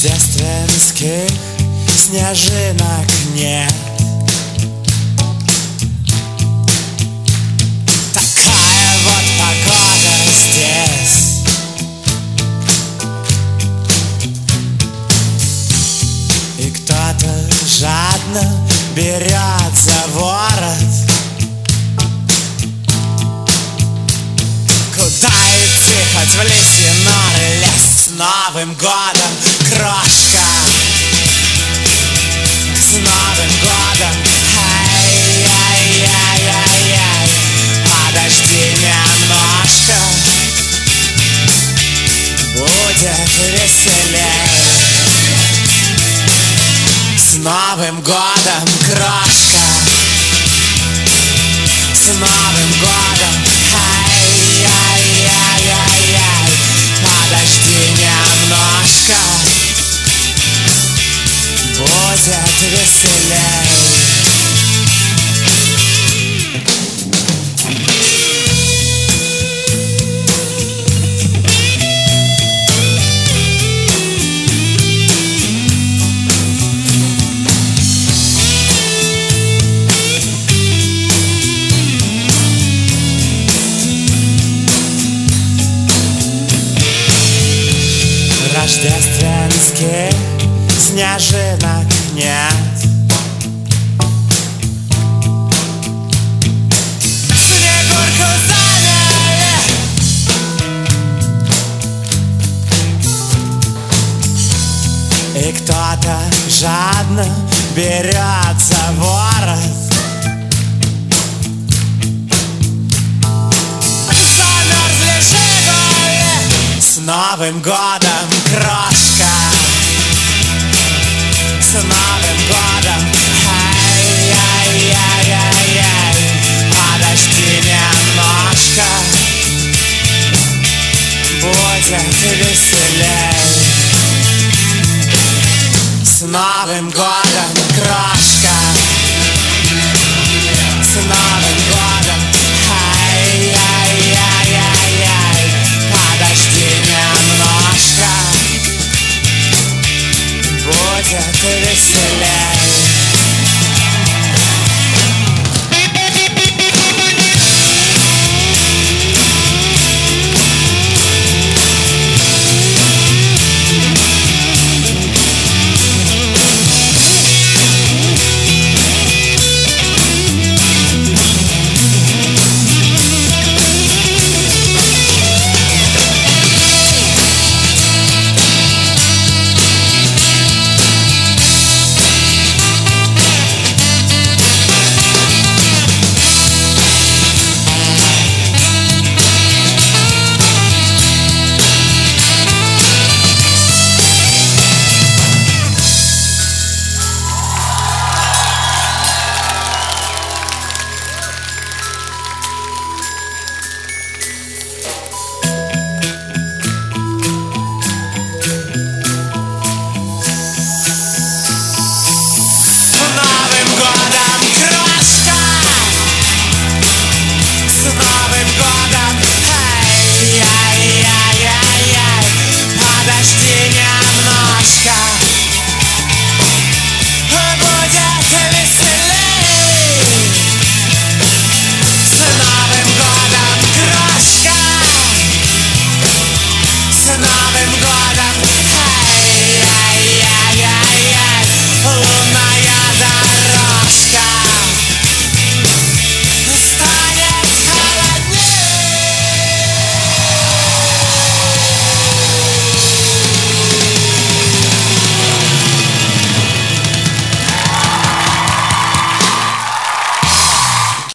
Рождественских снежинок нет. Такая вот погода здесь. И кто-то жадно берет за ворот. Куда идти, хоть в листья норы лезть? С Новым годом, крошка! С Новым годом! Ай-яй-яй-яй-яй! Подожди немножко, будет веселей. С Новым годом, крошка! С Новым годом! Ай-яй-яй-яй-яй! Подожди немножко, будет веселей. Рождественских снежинок нет. Снегурку заняли. И кто-то жадно берет за ворот. Замерзли «Жигули». С Новым годом, крошка! С Новым годом! Ай-яй-яй-яй-яй! Подожди немножко, будет веселей. С Новым годом!